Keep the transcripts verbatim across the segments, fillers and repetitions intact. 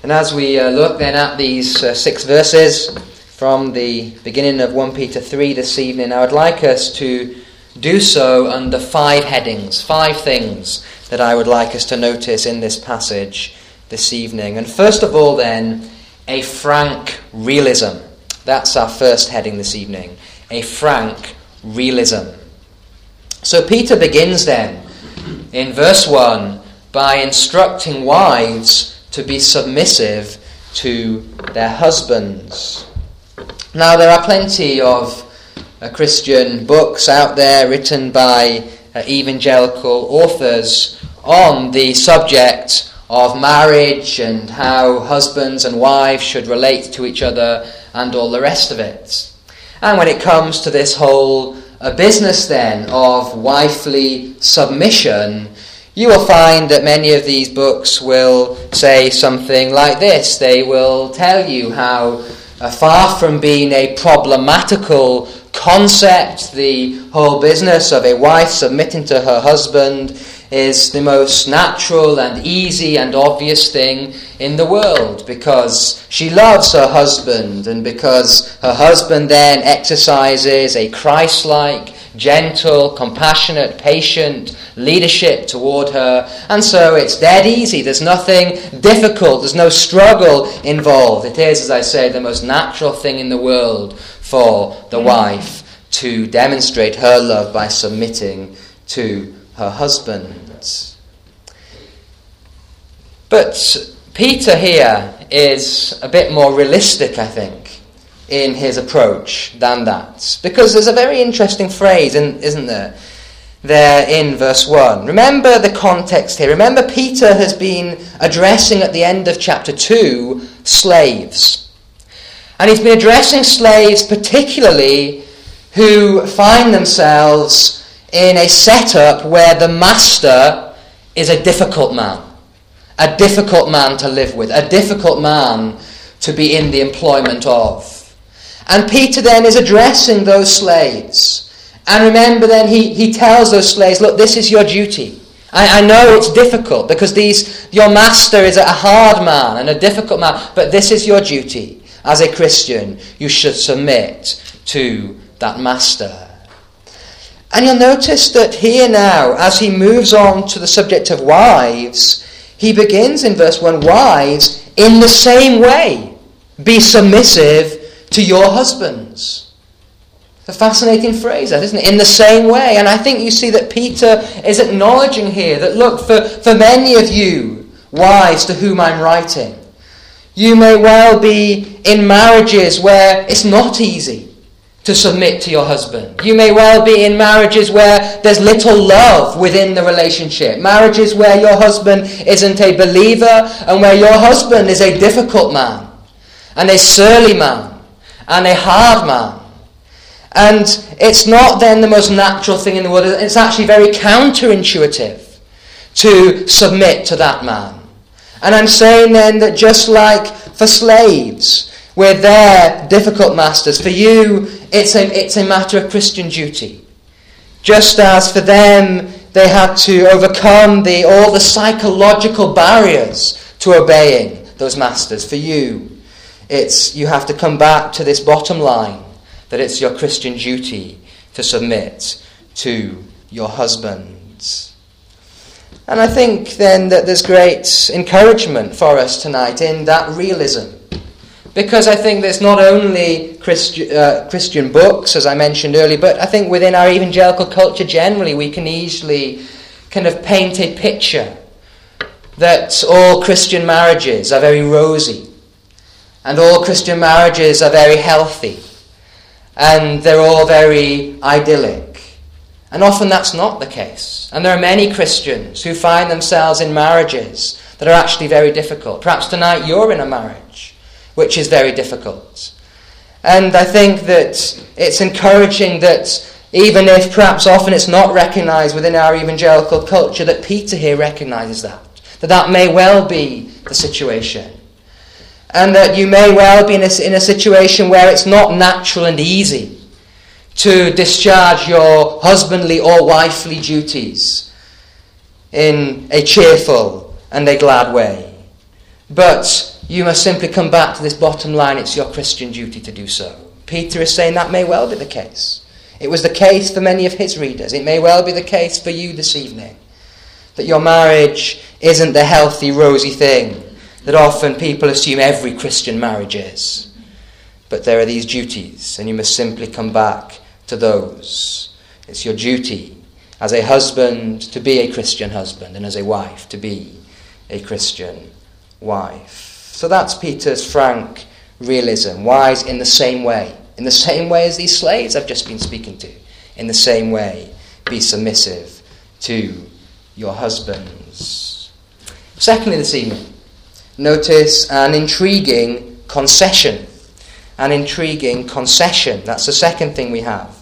And as we uh, look then at these uh, six verses from the beginning of First Peter three this evening, I would like us to do so under five headings, five things that I would like us to notice in this passage this evening. And first of all then, a frank realism. That's our first heading this evening, a frank realism. So Peter begins then in verse one by instructing wives to be submissive to their husbands. Now, there are plenty of uh, Christian books out there written by uh, evangelical authors on the subject of marriage and how husbands and wives should relate to each other and all the rest of it. And when it comes to this whole uh, business then of wifely submission, you will find that many of these books will say something like this. They will tell you how uh, far from being a problematical concept, the whole business of a wife submitting to her husband is the most natural and easy and obvious thing in the world, because she loves her husband and because her husband then exercises a Christ-like, gentle, compassionate, patient leadership toward her, and so it's dead easy. There's nothing difficult, there's no struggle involved. It is, as I say, the most natural thing in the world for the wife to demonstrate her love by submitting to her husband. But Peter here is a bit more realistic, I think, in his approach than that. Because there's a very interesting phrase, isn't there, there in verse one. Remember the context here. Remember, Peter has been addressing at the end of chapter two slaves. And he's been addressing slaves particularly who find themselves in a setup where the master is a difficult man. A difficult man to live with. A difficult man to be in the employment of. And Peter then is addressing those slaves. And remember then he, he tells those slaves, look, this is your duty. I, I know it's difficult because these your master is a hard man and a difficult man, but this is your duty. As a Christian, you should submit to that master. And you'll notice that here now, as he moves on to the subject of wives, he begins in verse one, wives, in the same way, be submissive to your husbands. It's a fascinating phrase, that, isn't it? In the same way. And I think you see that Peter is acknowledging here that, look, for, for many of you, wives to whom I'm writing, you may well be in marriages where it's not easy to submit to your husband. You may well be in marriages where there's little love within the relationship. Marriages where your husband isn't a believer and where your husband is a difficult man and a surly man and a hard man. And it's not then the most natural thing in the world. It's actually very counterintuitive to submit to that man. And I'm saying then that just like for slaves, with their difficult masters, for you, it's a, it's a matter of Christian duty. Just as for them, they had to overcome the, all the psychological barriers to obeying those masters. For you, it's you have to come back to this bottom line, that it's your Christian duty to submit to your husbands. And I think then that there's great encouragement for us tonight in that realism. Because I think there's not only Christi- uh, Christian books, as I mentioned earlier, but I think within our evangelical culture generally, we can easily kind of paint a picture that all Christian marriages are very rosy, and all Christian marriages are very healthy, and they're all very idyllic. And often that's not the case. And there are many Christians who find themselves in marriages that are actually very difficult. Perhaps tonight you're in a marriage which is very difficult. And I think that it's encouraging that even if perhaps often it's not recognised within our evangelical culture, that Peter here recognises that. That that may well be the situation. And that you may well be in a, in a situation where it's not natural and easy to discharge your husbandly or wifely duties in a cheerful and a glad way. But you must simply come back to this bottom line. It's your Christian duty to do so. Peter is saying that may well be the case. It was the case for many of his readers. It may well be the case for you this evening. That your marriage isn't the healthy, rosy thing that often people assume every Christian marriage is. But there are these duties, and you must simply come back to those. It's your duty as a husband to be a Christian husband, and as a wife to be a Christian wife. So that's Peter's frank realism. Wives, in the same way. In the same way as these slaves I've just been speaking to. In the same way, be submissive to your husbands. Secondly this evening, notice an intriguing concession. An intriguing concession. That's the second thing we have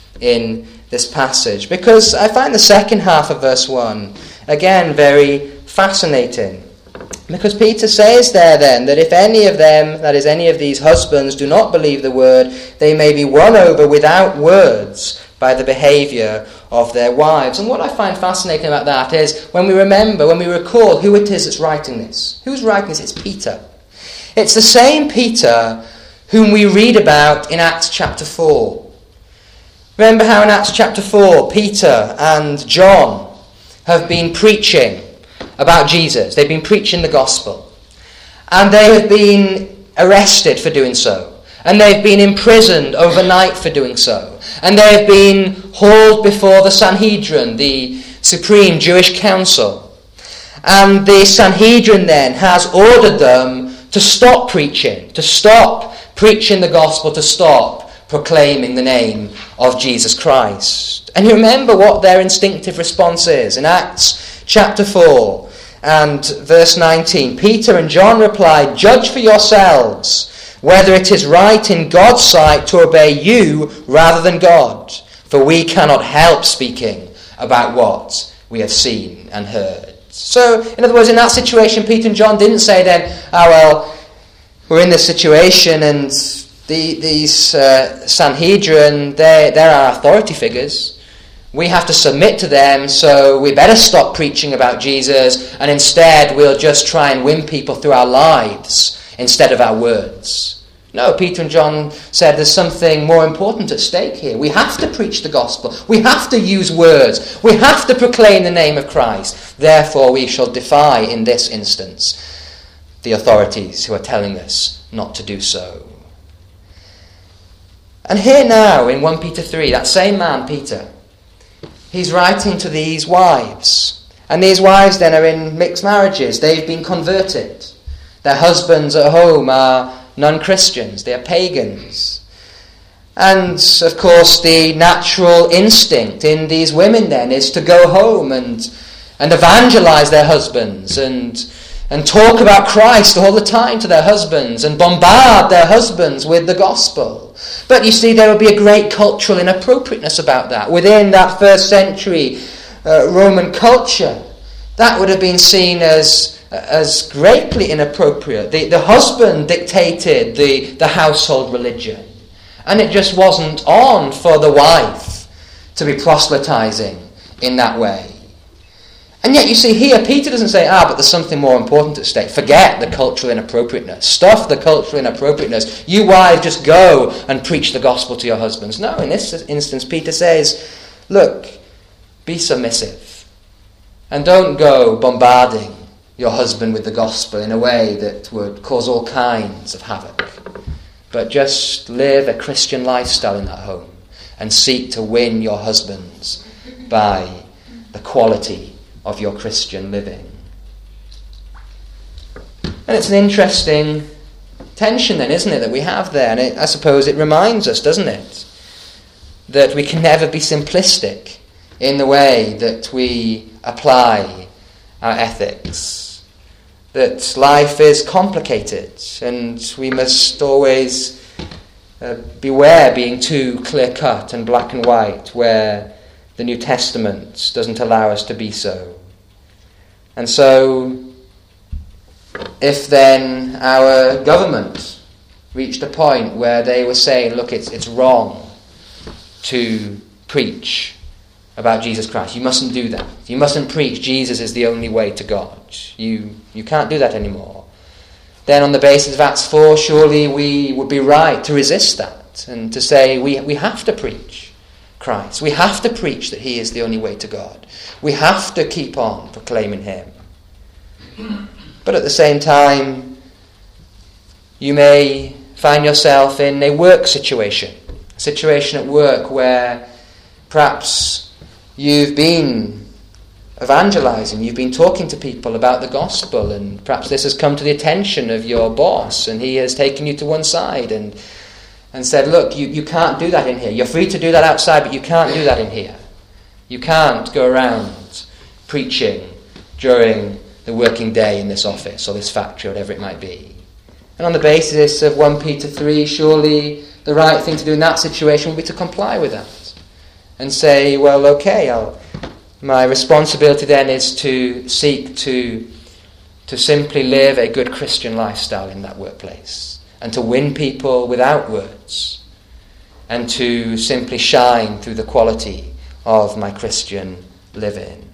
in this passage. Because I find the second half of verse one, again, very fascinating. Because Peter says there then that if any of them, that is any of these husbands, do not believe the word, they may be won over without words by the behaviour of their wives. And what I find fascinating about that is when we remember, when we recall who it is that's writing this. Who's writing this? It's Peter. It's the same Peter whom we read about in Acts chapter four. Remember how in Acts chapter four, Peter and John have been preaching about Jesus. They've been preaching the gospel. And they have been arrested for doing so. And they've been imprisoned overnight for doing so. And they have been hauled before the Sanhedrin, the supreme Jewish council. And the Sanhedrin then has ordered them to stop preaching, to stop preaching the gospel, to stop proclaiming the name of Jesus Christ. And you remember what their instinctive response is. In Acts chapter four and verse nineteen, Peter and John replied, "Judge for yourselves whether it is right in God's sight to obey you rather than God, for we cannot help speaking about what we have seen and heard." So, in other words, in that situation, Peter and John didn't say then, "Oh, well, we're in this situation and the, these uh, Sanhedrin, they're, they're our authority figures. We have to submit to them, so we better stop preaching about Jesus, and instead we'll just try and win people through our lives instead of our words." No, Peter and John said there's something more important at stake here. We have to preach the gospel. We have to use words. We have to proclaim the name of Christ. Therefore, we shall defy, in this instance, the authorities who are telling us not to do so. And here now, in First Peter three, that same man, Peter, he's writing to these wives. And these wives then are in mixed marriages. They've been converted. Their husbands at home are non-Christians. They are pagans. And, of course, the natural instinct in these women then is to go home and, and evangelize their husbands and, and talk about Christ all the time to their husbands and bombard their husbands with the gospel. But you see, there would be a great cultural inappropriateness about that. Within that first century uh, Roman culture, that would have been seen as as greatly inappropriate. The, the husband dictated the, the household religion. And it just wasn't on for the wife to be proselytizing in that way. And yet you see here, Peter doesn't say, ah, but there's something more important at stake. Forget the cultural inappropriateness. Stuff the cultural inappropriateness. You wives just go and preach the gospel to your husbands. No, in this instance, Peter says, look, be submissive. And don't go bombarding your husband with the gospel in a way that would cause all kinds of havoc. But just live a Christian lifestyle in that home and seek to win your husbands by the quality of your Christian living. And it's an interesting tension then, isn't it, that we have there? And it, I suppose it reminds us, doesn't it, that we can never be simplistic in the way that we apply our ethics. That life is complicated and we must always uh, beware being too clear-cut and black and white where the New Testament doesn't allow us to be so. And so, if then our government reached a point where they were saying, look, it's it's wrong to preach about Jesus Christ. You mustn't do that. You mustn't preach Jesus is the only way to God. You you can't do that anymore. then on the basis of Acts four, surely we would be right to resist that and to say we, we have to preach Christ. We have to preach that he is the only way to God. We have to keep on proclaiming him. But at the same time, you may find yourself in a work situation, a situation at work where perhaps you've been evangelizing, you've been talking to people about the gospel, and perhaps this has come to the attention of your boss, and he has taken you to one side and and said, look, you, you can't do that in here. You're free to do that outside, but you can't do that in here. You can't go around preaching during the working day in this office or this factory, whatever it might be. And on the basis of First Peter three, surely the right thing to do in that situation would be to comply with that and say, well, okay, I'll, my responsibility then is to seek to, to simply live a good Christian lifestyle in that workplace and to win people without words and to simply shine through the quality of my Christian living.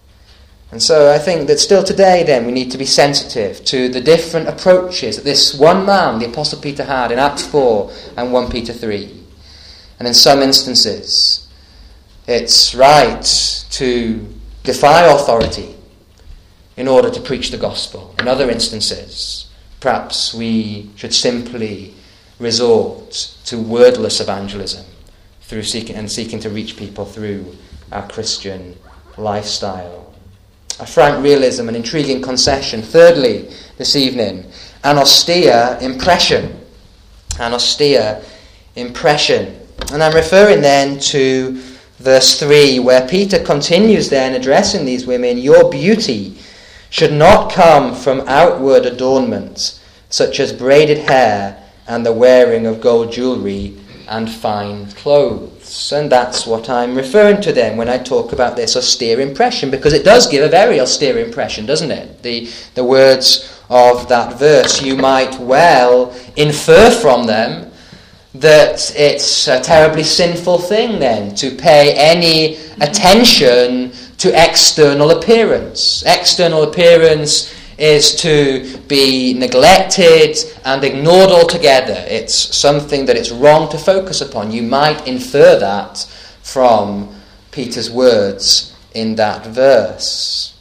And so I think that still today then we need to be sensitive to the different approaches that this one man, the Apostle Peter, had in Acts four and First Peter three. And in some instances, it's right to defy authority in order to preach the gospel. In other instances, perhaps we should simply resort to wordless evangelism through seeking and seeking to reach people through our Christian lifestyle. A frank realism, an intriguing concession. Thirdly, this evening, an austere impression. An austere impression. And I'm referring then to verse three, where Peter continues then addressing these women, your beauty should not come from outward adornment, such as braided hair and the wearing of gold jewellery and fine clothes. And that's what I'm referring to then when I talk about this austere impression, because it does give a very austere impression, doesn't it? The, the words of that verse, you might well infer from them that it's a terribly sinful thing then to pay any attention to external appearance. External appearance is to be neglected and ignored altogether. It's something that it's wrong to focus upon. You might infer that from Peter's words in that verse.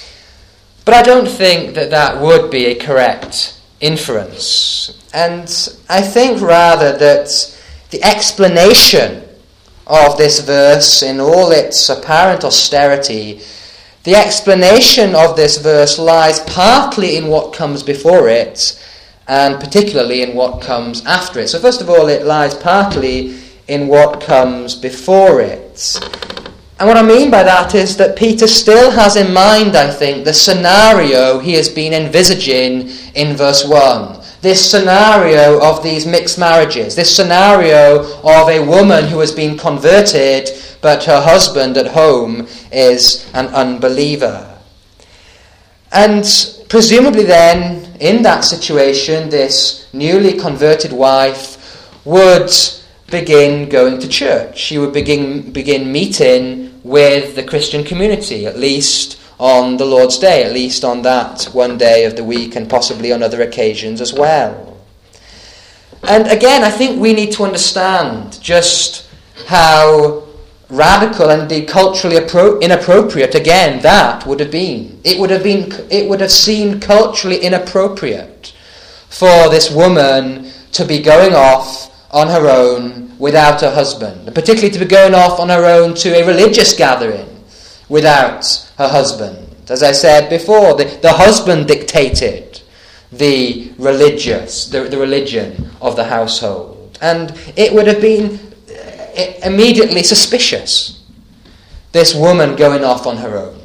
But I don't think that that would be a correct inference. And I think rather that the explanation of this verse in all its apparent austerity, the explanation of this verse lies partly in what comes before it and particularly in what comes after it. So first of all, it lies partly in what comes before it. And what I mean by that is that Peter still has in mind, I think, the scenario he has been envisaging in verse one. This scenario of these mixed marriages, this scenario of a woman who has been converted, but her husband at home is an unbeliever. And presumably then, in that situation, this newly converted wife would begin going to church. She would begin begin meeting with the Christian community, at least on the Lord's Day, at least on that one day of the week, and possibly on other occasions as well. And again, I think we need to understand just how radical and indeed culturally appro- inappropriate, again, that would have been. It would have been. It would have seemed culturally inappropriate for this woman to be going off on her own without her husband, and particularly to be going off on her own to a religious gathering without her husband. As I said before, the, the husband dictated the religious, the, the religion of the household. And it would have been immediately suspicious, this woman going off on her own.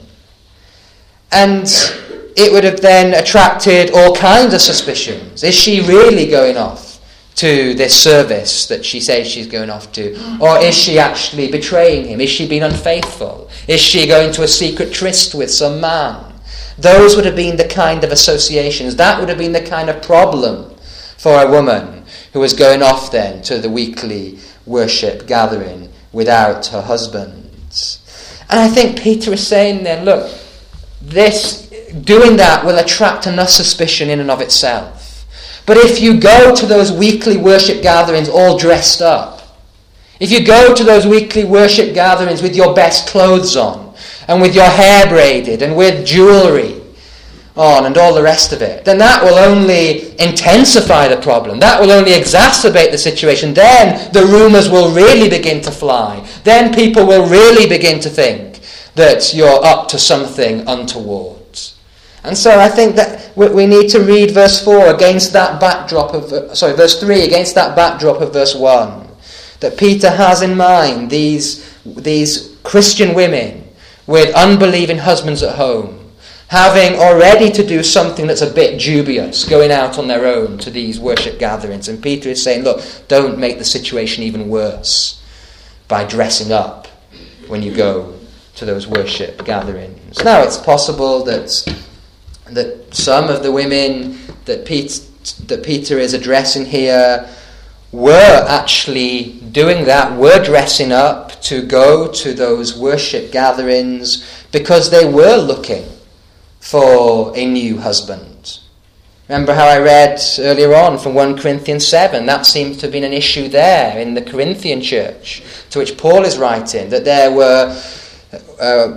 And it would have then attracted all kinds of suspicions. Is she really going off to this service that she says she's going off to? Or is she actually betraying him? Is she being unfaithful? Is she going to a secret tryst with some man? Those would have been the kind of associations. That would have been the kind of problem for a woman who was going off then to the weekly worship gathering without her husband. And I think Peter is saying then, look, this doing that will attract enough suspicion in and of itself. But if you go to those weekly worship gatherings all dressed up, if you go to those weekly worship gatherings with your best clothes on, and with your hair braided, and with jewellery on, and all the rest of it, then that will only intensify the problem. That will only exacerbate the situation. Then the rumours will really begin to fly. Then people will really begin to think that you're up to something untoward. And so I think that we need to read verse four against that backdrop of, sorry, verse three against that backdrop of verse one. That Peter has in mind these, these Christian women with unbelieving husbands at home, having already to do something that's a bit dubious, going out on their own to these worship gatherings. And Peter is saying, look, don't make the situation even worse by dressing up when you go to those worship gatherings. Now, it's possible that that some of the women that Pete, that Peter is addressing here were actually doing that, were dressing up to go to those worship gatherings because they were looking for a new husband. Remember how I read earlier on from First Corinthians seven, that seems to have been an issue there in the Corinthian church, to which Paul is writing, that there were uh,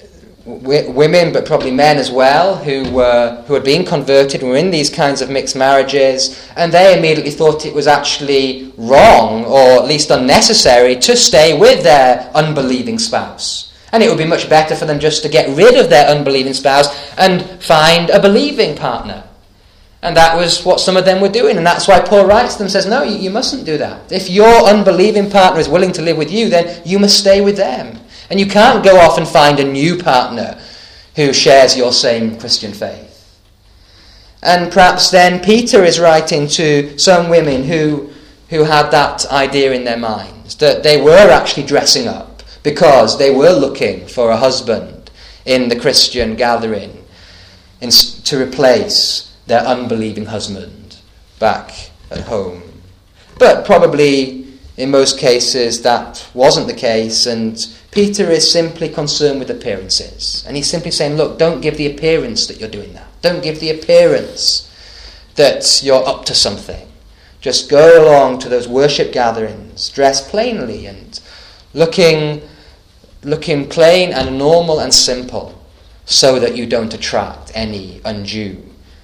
w- women, but probably men as well, who were who had been converted, were in these kinds of mixed marriages, and they immediately thought it was actually wrong, or at least unnecessary, to stay with their unbelieving spouse. And it would be much better for them just to get rid of their unbelieving spouse and find a believing partner. And that was what some of them were doing. And that's why Paul writes to them, says, no, you, you mustn't do that. If your unbelieving partner is willing to live with you, then you must stay with them. And you can't go off and find a new partner who shares your same Christian faith. And perhaps then Peter is writing to some women who, who had that idea in their minds, that they were actually dressing up because they were looking for a husband in the Christian gathering in, to replace their unbelieving husband back at home. But probably in most cases that wasn't the case, and Peter is simply concerned with appearances. And he's simply saying, look, don't give the appearance that you're doing that. Don't give the appearance that you're up to something. Just go along to those worship gatherings, dress plainly and looking looking plain and normal and simple, so that you don't attract any undue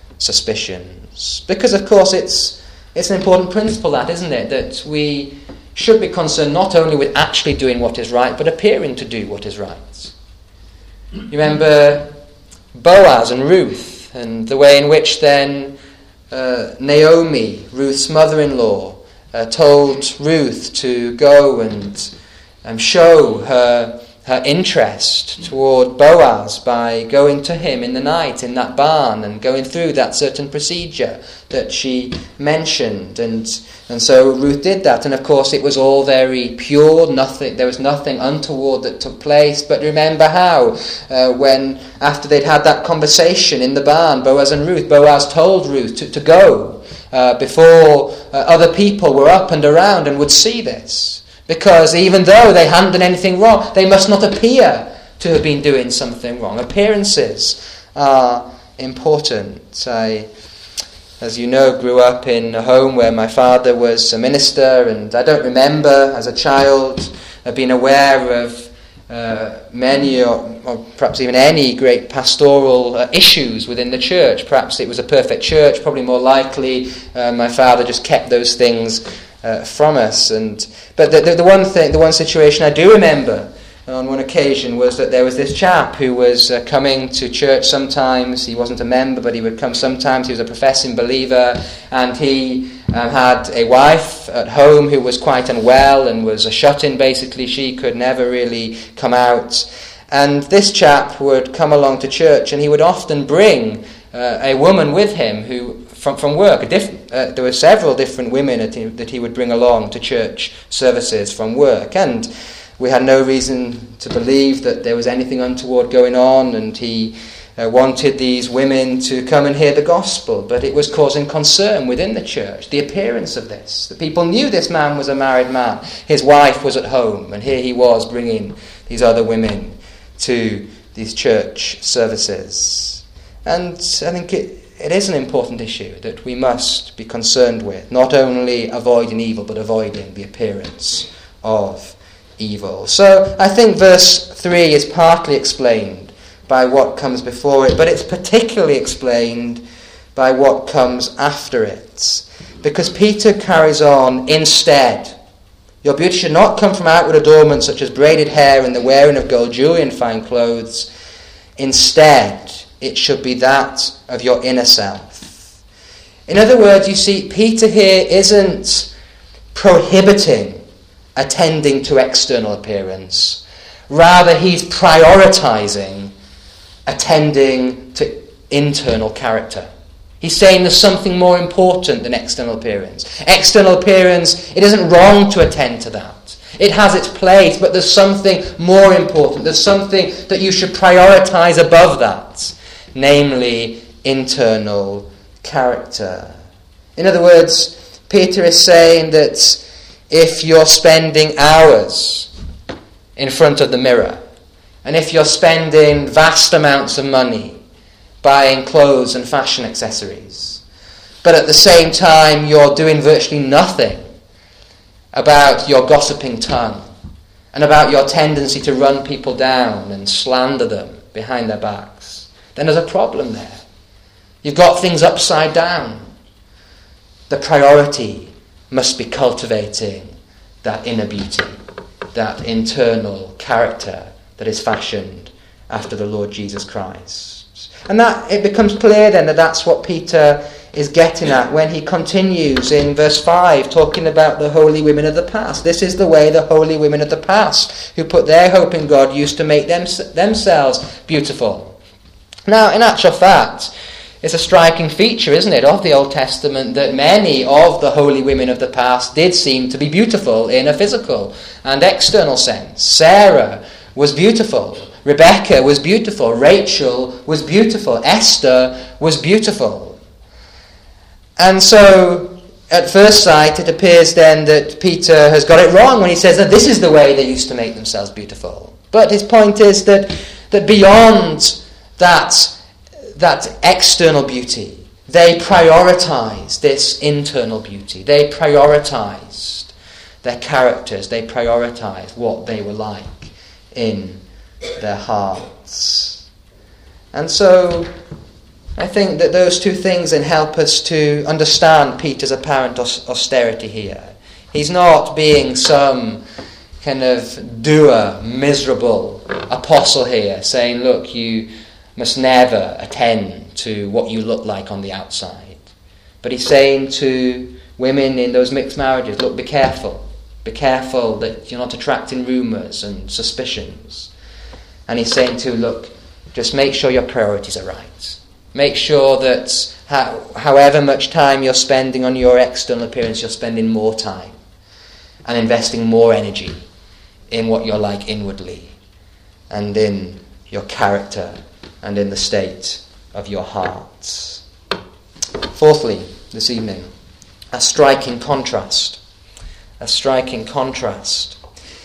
suspicions. Because of course it's it's an important principle, that, isn't it, that we should be concerned not only with actually doing what is right, but appearing to do what is right. You remember Boaz and Ruth, and the way in which then uh, Naomi, Ruth's mother-in-law, uh, told Ruth to go and um, show her her interest toward Boaz by going to him in the night in that barn and going through that certain procedure that she mentioned. And and so Ruth did that, and of course it was all very pure, nothing there was nothing untoward that took place. But remember how uh, when after they'd had that conversation in the barn, Boaz and Ruth, Boaz told Ruth to, to go uh, before uh, other people were up and around and would see this. Because even though they hadn't done anything wrong, they must not appear to have been doing something wrong. Appearances are important. I, as you know, grew up in a home where my father was a minister, and I don't remember as a child uh, being aware of uh, many or, or perhaps even any great pastoral uh, issues within the church. Perhaps it was a perfect church, probably more likely uh, my father just kept those things Uh, from us. And but the, the, the one thing, the one situation I do remember on one occasion was that there was this chap who was uh, coming to church sometimes. He wasn't a member, but he would come sometimes. He was a professing believer, and he um, had a wife at home who was quite unwell and was a shut-in, basically. She could never really come out. And this chap would come along to church, and he would often bring uh, a woman with him who From, from work. A diff, uh, there were several different women that he, that he would bring along to church services from work, and we had no reason to believe that there was anything untoward going on, and he uh, wanted these women to come and hear the gospel, but it was causing concern within the church, the appearance of this. The people knew this man was a married man. His wife was at home, and here he was bringing these other women to these church services. And I think it it is an important issue that we must be concerned with, not only avoiding evil, but avoiding the appearance of evil. So I think verse three is partly explained by what comes before it, but it's particularly explained by what comes after it. Because Peter carries on, instead, your beauty should not come from outward adornments such as braided hair and the wearing of gold jewelry and fine clothes. Instead, it should be that of your inner self. In other words, you see, Peter here isn't prohibiting attending to external appearance. Rather, he's prioritizing attending to internal character. He's saying there's something more important than external appearance. External appearance, it isn't wrong to attend to that. It has its place, but there's something more important. There's something that you should prioritize above that, namely internal character. In other words, Peter is saying that if you're spending hours in front of the mirror, and if you're spending vast amounts of money buying clothes and fashion accessories, but at the same time you're doing virtually nothing about your gossiping tongue and about your tendency to run people down and slander them behind their backs, then there's a problem there. You've got things upside down. The priority must be cultivating that inner beauty, that internal character that is fashioned after the Lord Jesus Christ. And that it becomes clear then that that's what Peter is getting at when he continues in verse five, talking about the holy women of the past. This is the way the holy women of the past, who put their hope in God, used to make them, themselves beautiful. Now, in actual fact, it's a striking feature, isn't it, of the Old Testament that many of the holy women of the past did seem to be beautiful in a physical and external sense. Sarah was beautiful. Rebecca was beautiful. Rachel was beautiful. Esther was beautiful. And so, at first sight, it appears then that Peter has got it wrong when he says that this is the way they used to make themselves beautiful. But his point is that, that beyond that, that external beauty, they prioritized this internal beauty. They prioritized their characters. They prioritized what they were like in their hearts. And so I think that those two things then help us to understand Peter's apparent aus- austerity here. He's not being some kind of dour, miserable apostle here, saying, look, you must never attend to what you look like on the outside. But he's saying to women in those mixed marriages, look, be careful. Be careful that you're not attracting rumours and suspicions. And he's saying to, look, just make sure your priorities are right. Make sure that how, however much time you're spending on your external appearance, you're spending more time and investing more energy in what you're like inwardly and in your character and in the state of your hearts. Fourthly, this evening, a striking contrast. A striking contrast.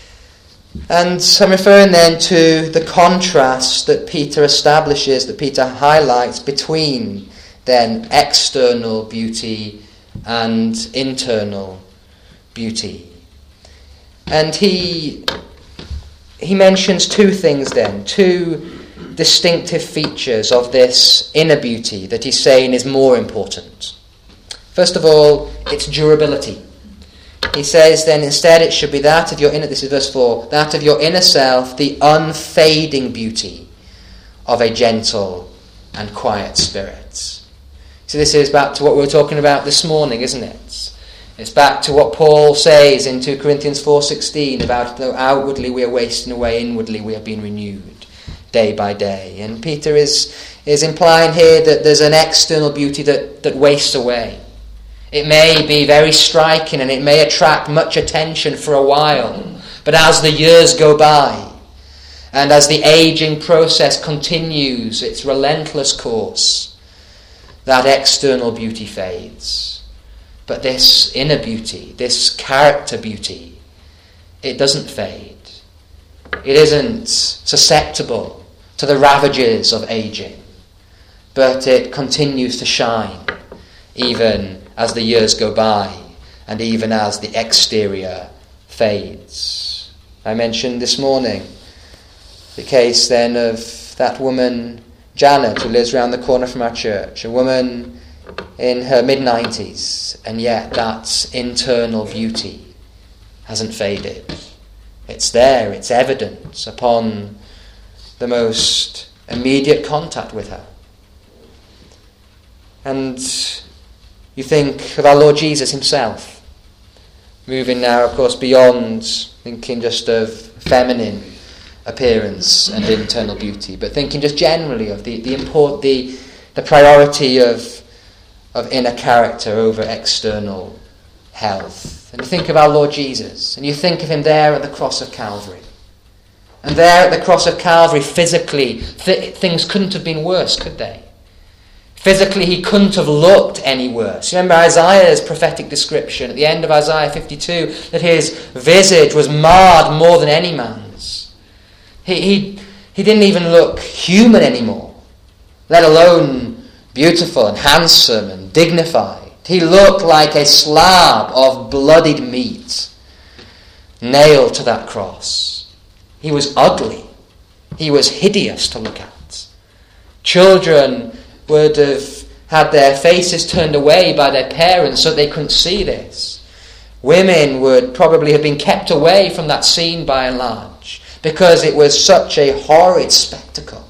And I'm referring then to the contrast that Peter establishes, that Peter highlights between then external beauty and internal beauty. And he he mentions two things then, two distinctive features of this inner beauty that he's saying is more important. First of all, its durability. He says then instead it should be that of your inner, this is verse four, that of your inner self, the unfading beauty of a gentle and quiet spirit. So this is back to what we were talking about this morning, isn't it? It's back to what Paul says in two Corinthians four sixteen about though outwardly we are wasting away, inwardly we are being renewed day by day. And Peter is, is implying here that there's an external beauty that, that wastes away. It may be very striking and it may attract much attention for a while, but as the years go by and as the aging process continues its relentless course, that external beauty fades. But this inner beauty, this character beauty, it doesn't fade. It isn't susceptible to the ravages of aging, but it continues to shine even as the years go by and even as the exterior fades. I mentioned this morning the case then of that woman Janet, who lives around the corner from our church, a woman in her mid-nineties, and yet that internal beauty hasn't faded. It's there, it's evident upon the most immediate contact with her. And you think of our Lord Jesus himself, moving now, of course, beyond thinking just of feminine appearance and internal beauty, but thinking just generally of the the import, the the priority of of inner character over external health. And you think of our Lord Jesus, and you think of him there at the cross of Calvary. And there at the cross of Calvary, physically, th- things couldn't have been worse, could they? Physically, he couldn't have looked any worse. Remember Isaiah's prophetic description at the end of Isaiah fifty-two, that his visage was marred more than any man's. He, he, he didn't even look human anymore, let alone beautiful and handsome and dignified. He looked like a slab of bloodied meat nailed to that cross. He was ugly. He was hideous to look at. Children would have had their faces turned away by their parents so they couldn't see this. Women would probably have been kept away from that scene by and large, because it was such a horrid spectacle.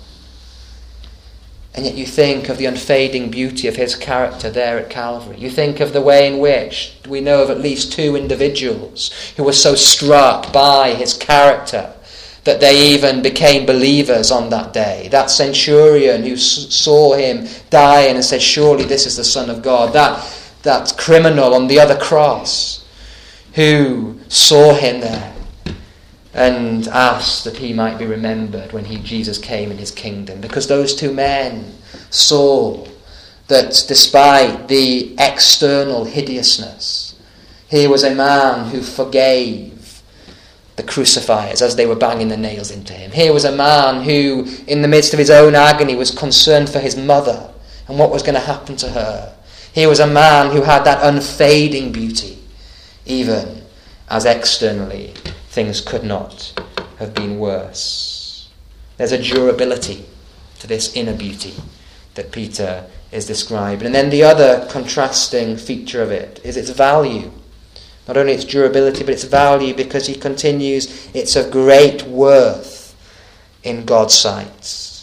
And yet you think of the unfading beauty of his character there at Calvary. You think of the way in which we know of at least two individuals who were so struck by his character that they even became believers on that day. That centurion who s- saw him dying and said, surely this is the Son of God. That, that criminal on the other cross who saw him there and asked that he might be remembered when he Jesus came in his kingdom. Because those two men saw that despite the external hideousness, he was a man who forgave the crucifiers as they were banging the nails into him. Here was a man who, in the midst of his own agony, was concerned for his mother and what was going to happen to her. Here was a man who had that unfading beauty, even as externally things could not have been worse. There's a durability to this inner beauty that Peter is describing. And then the other contrasting feature of it is its value. Not only its durability, but its value, because he continues, it's of great worth in God's sight.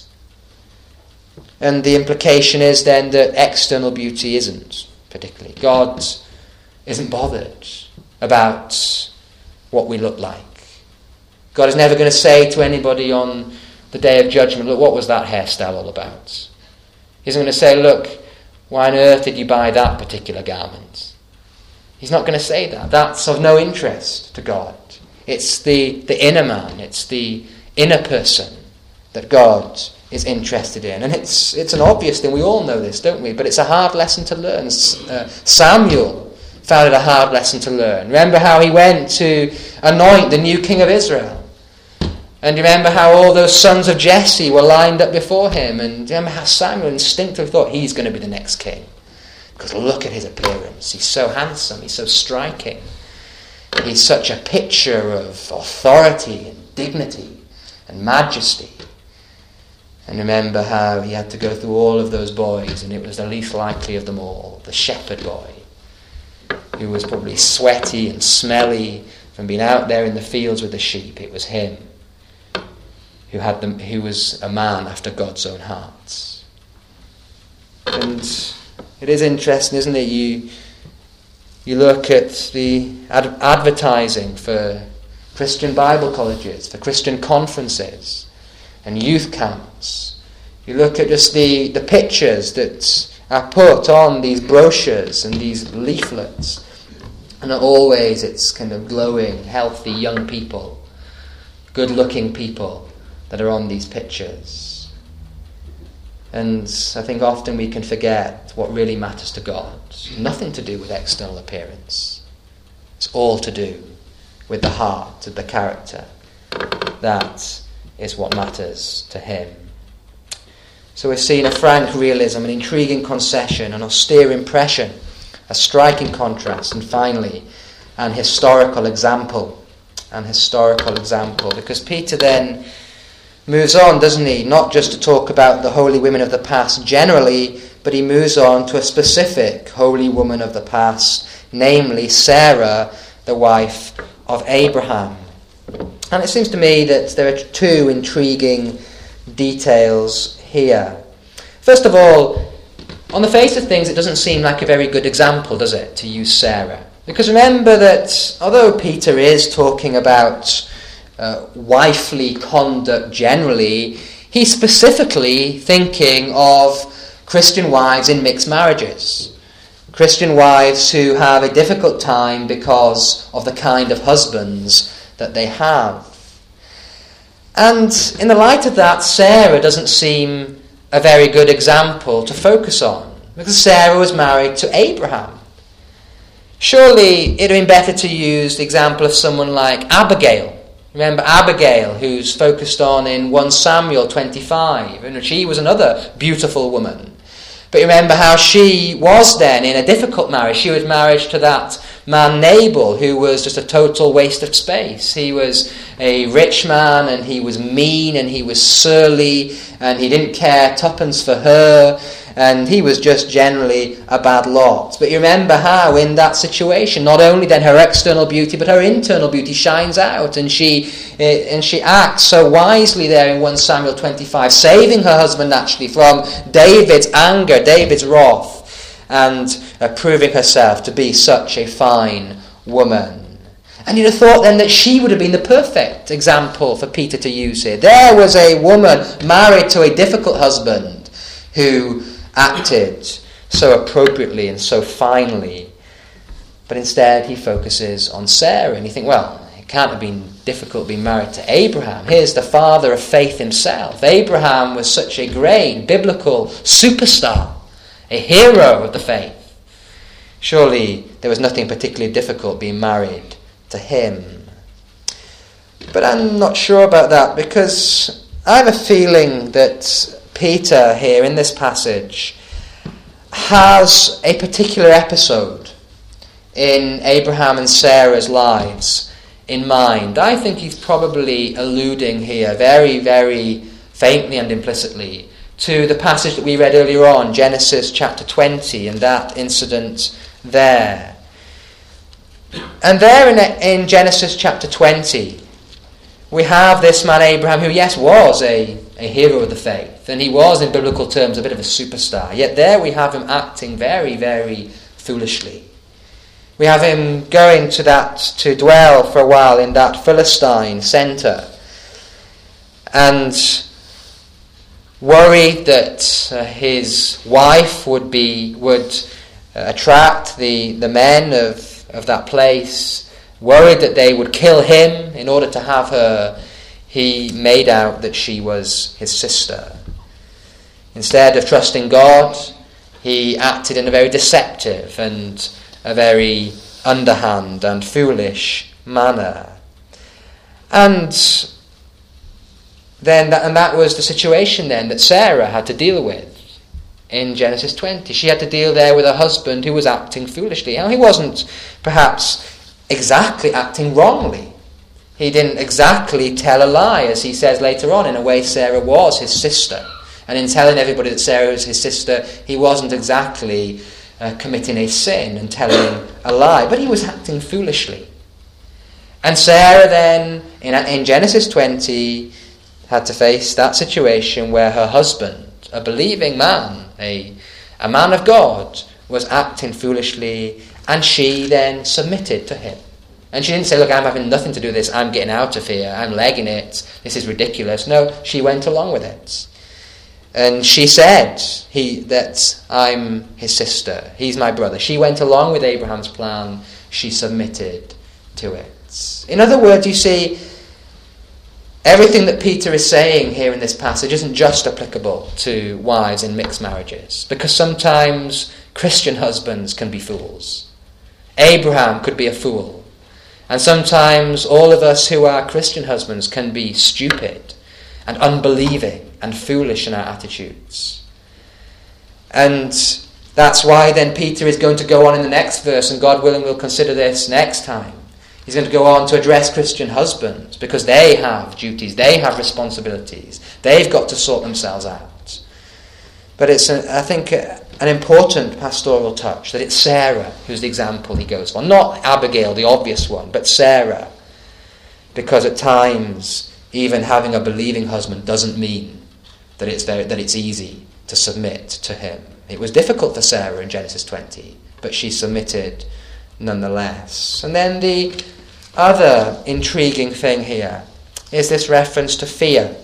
And the implication is then that external beauty isn't particularly. God isn't bothered about what we look like. God is never going to say to anybody on the day of judgment, look, what was that hairstyle all about? He's going to say, look, why on earth did you buy that particular garment? He's not going to say that. That's of no interest to God. It's the, the inner man, it's the inner person that God is interested in. And it's it's an obvious thing. We all know this, don't we? But it's a hard lesson to learn. Uh, Samuel found it a hard lesson to learn. Remember how he went to anoint the new king of Israel. And remember how all those sons of Jesse were lined up before him. And remember how Samuel instinctively thought he's going to be the next king. Because look at his appearance. He's so handsome. He's so striking. He's such a picture of authority and dignity and majesty. And remember how he had to go through all of those boys, and it was the least likely of them all, the shepherd boy, who was probably sweaty and smelly from being out there in the fields with the sheep. It was him who had them, who was a man after God's own heart. And it is interesting, isn't it? You you look at the ad- advertising for Christian Bible colleges, for Christian conferences and youth camps. You look at just the, the pictures that are put on these brochures and these leaflets, and always it's kind of glowing, healthy young people, good-looking people that are on these pictures. And I think often we can forget what really matters to God. Nothing to do with external appearance. It's all to do with the heart, with the character. That is what matters to him. So we're seeing a frank realism, an intriguing concession, an austere impression, a striking contrast, and finally, an historical example. An historical example. Because Peter then moves on, doesn't he? Not just to talk about the holy women of the past generally, but he moves on to a specific holy woman of the past, namely Sarah, the wife of Abraham. And it seems to me that there are two intriguing details here. First of all, on the face of things, it doesn't seem like a very good example, does it, to use Sarah? Because remember that although Peter is talking about uh, wifely conduct generally, he's specifically thinking of Christian wives in mixed marriages. Christian wives who have a difficult time because of the kind of husbands that they have. And in the light of that, Sarah doesn't seem a very good example to focus on, because Sarah was married to Abraham. Surely it would have been better to use the example of someone like Abigail. Remember Abigail, who's focused on in First Samuel twenty-five, and she was another beautiful woman. But remember how she was then in a difficult marriage. She was married to that man Nabal, who was just a total waste of space. He was a rich man, and he was mean, and he was surly, and he didn't care tuppence for her, and he was just generally a bad lot. But you remember how in that situation, not only then her external beauty, but her internal beauty shines out, and she and she acts so wisely there in First Samuel twenty-five, saving her husband actually from David's anger, David's wrath, and uh, proving herself to be such a fine woman. And you'd have thought then that she would have been the perfect example for Peter to use here. There was a woman married to a difficult husband who acted so appropriately and so finely. But instead he focuses on Sarah, and you think, well, it can't have been difficult being married to Abraham. Here's the father of faith himself. Abraham was such a great biblical superstar, a hero of the faith. Surely there was nothing particularly difficult being married to him. But I'm not sure about that, because I have a feeling that Peter here in this passage has a particular episode in Abraham and Sarah's lives in mind. I think he's probably alluding here very, very faintly and implicitly to the passage that we read earlier on, Genesis chapter twenty, and that incident there. And there in, in Genesis chapter twenty, we have this man Abraham, who, yes, was a, a hero of the faith, and he was, in biblical terms, a bit of a superstar. Yet there we have him acting very, very foolishly. We have him going to that, to dwell for a while in that Philistine centre, and worried that uh, his wife would be would uh, attract the, the men of, of that place. Worried that they would kill him in order to have her, he made out that she was his sister. Instead of trusting God, he acted in a very deceptive and a very underhand and foolish manner. And then that, and that was the situation then that Sarah had to deal with in Genesis twenty. She had to deal there with a husband who was acting foolishly. Now, he wasn't perhaps exactly acting wrongly. He didn't exactly tell a lie, as he says later on. In a way, Sarah was his sister. And in telling everybody that Sarah was his sister, he wasn't exactly uh, committing a sin and telling a lie. But he was acting foolishly. And Sarah then, in, in Genesis twenty, had to face that situation where her husband, a believing man, a, a man of God, was acting foolishly, and she then submitted to him. And she didn't say, look, I'm having nothing to do with this, I'm getting out of here, I'm legging it, this is ridiculous. No, she went along with it. And she said he that I'm his sister, he's my brother. She went along with Abraham's plan, she submitted to it. In other words, you see, everything that Peter is saying here in this passage isn't just applicable to wives in mixed marriages, because sometimes Christian husbands can be fools. Abraham could be a fool. And sometimes all of us who are Christian husbands can be stupid and unbelieving and foolish in our attitudes. And that's why then Peter is going to go on in the next verse, and God willing we'll consider this next time. He's going to go on to address Christian husbands, because they have duties, they have responsibilities, they've got to sort themselves out. But it's, a, I think, a, an important pastoral touch that it's Sarah who's the example he goes for. Not Abigail, the obvious one, but Sarah. Because at times, even having a believing husband doesn't mean that it's very, that it's easy to submit to him. It was difficult for Sarah in Genesis twenty, but she submitted nonetheless. And then the other intriguing thing here is this reference to fear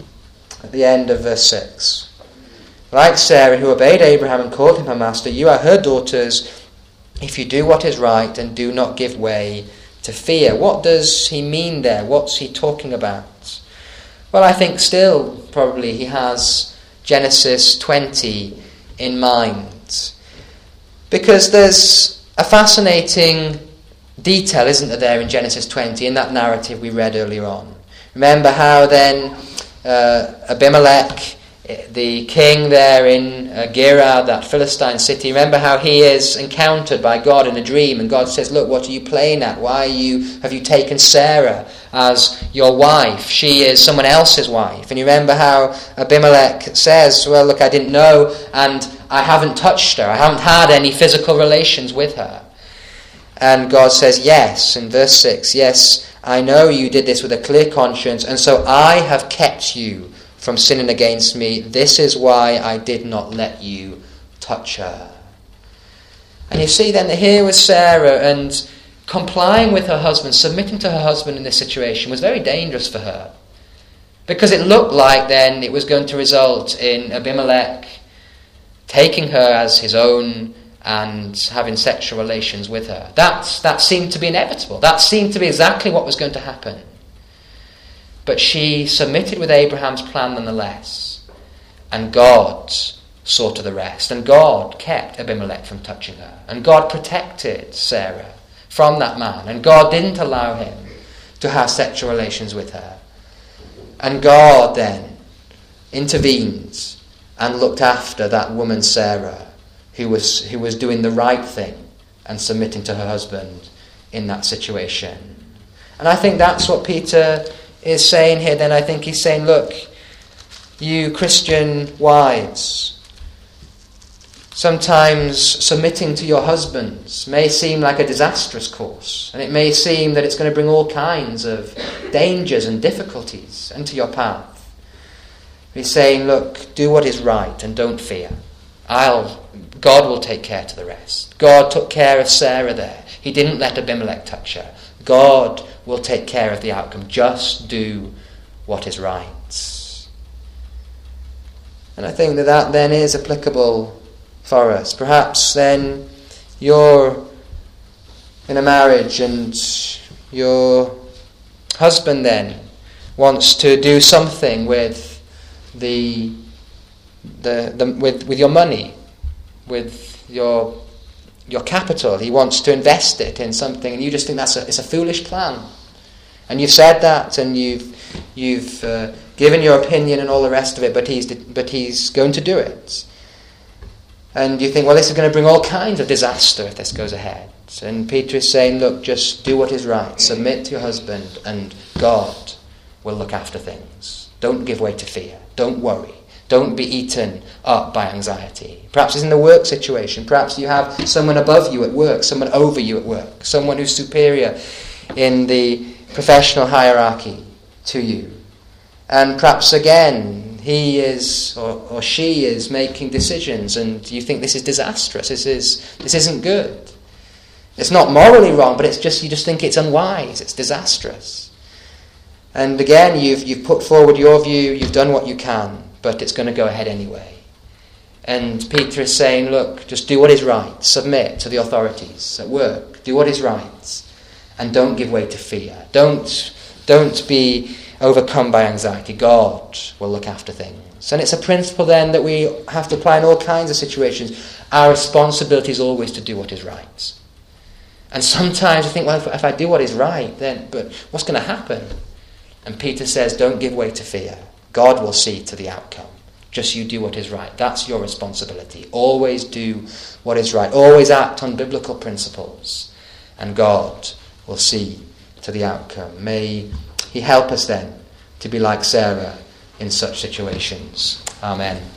at the end of verse six. Like Sarah, who obeyed Abraham and called him her master, you are her daughters if you do what is right and do not give way to fear. What does he mean there? What's he talking about? Well, I think still probably he has Genesis twenty in mind. Because there's a fascinating detail, isn't there, there in Genesis twenty, in that narrative we read earlier on. Remember how then uh, Abimelech, the king there in uh, Gerar, that Philistine city, remember how he is encountered by God in a dream, and God says, look, what are you playing at? Why are you, have you taken Sarah as your wife? She is someone else's wife. And you remember how Abimelech says, well, look, I didn't know, and I haven't touched her. I haven't had any physical relations with her. And God says, yes, in verse six, yes, I know you did this with a clear conscience, and so I have kept you from sinning against me. This is why I did not let you touch her. And you see then that here was Sarah, and complying with her husband, submitting to her husband in this situation was very dangerous for her. Because it looked like then it was going to result in Abimelech taking her as his own and having sexual relations with her. That, that seemed to be inevitable. That seemed to be exactly what was going to happen. But she submitted with Abraham's plan nonetheless. And God saw to the rest. And God kept Abimelech from touching her. And God protected Sarah from that man. And God didn't allow him to have sexual relations with her. And God then intervened and looked after that woman Sarah, who was who was doing the right thing and submitting to her husband in that situation. And I think that's what Peter is saying here then. I think he's saying, look, you Christian wives, sometimes submitting to your husbands may seem like a disastrous course, and it may seem that it's going to bring all kinds of dangers and difficulties into your path. He's saying, look, do what is right and don't fear. I'll, God will take care to the rest. God took care of Sarah there. He didn't let Abimelech touch her. God will take care of the outcome. Just do what is right. And I think that that then is applicable for us. Perhaps then you're in a marriage and your husband then wants to do something with the the, the with with your money, with your your capital. He wants to invest it in something, and you just think that's a it's a foolish plan. And you've said that, and you've you've uh, given your opinion and all the rest of it, but he's but he's going to do it. And you think, well, this is going to bring all kinds of disaster if this goes ahead. And Peter is saying, look, just do what is right. Submit to your husband, and God will look after things. Don't give way to fear. Don't worry. Don't be eaten up by anxiety. Perhaps it's in the work situation. Perhaps you have someone above you at work, someone over you at work, someone who's superior in the professional hierarchy to you. And perhaps again, he is or, or she is making decisions, and you think this is disastrous. This is this isn't good. It's not morally wrong, but it's just you just think it's unwise. It's disastrous. And again, you've you've put forward your view. You've done what you can, but it's going to go ahead anyway. And Peter is saying, look, just do what is right. Submit to the authorities at work. Do what is right, and don't give way to fear. Don't don't be overcome by anxiety. God will look after things. And it's a principle then that we have to apply in all kinds of situations. Our responsibility is always to do what is right. And sometimes I think, well, if, if I do what is right, then, but what's going to happen? And Peter says, don't give way to fear. God will see to the outcome. Just you do what is right. That's your responsibility. Always do what is right. Always act on biblical principles. And God will see to the outcome. May he help us then to be like Sarah in such situations. Amen.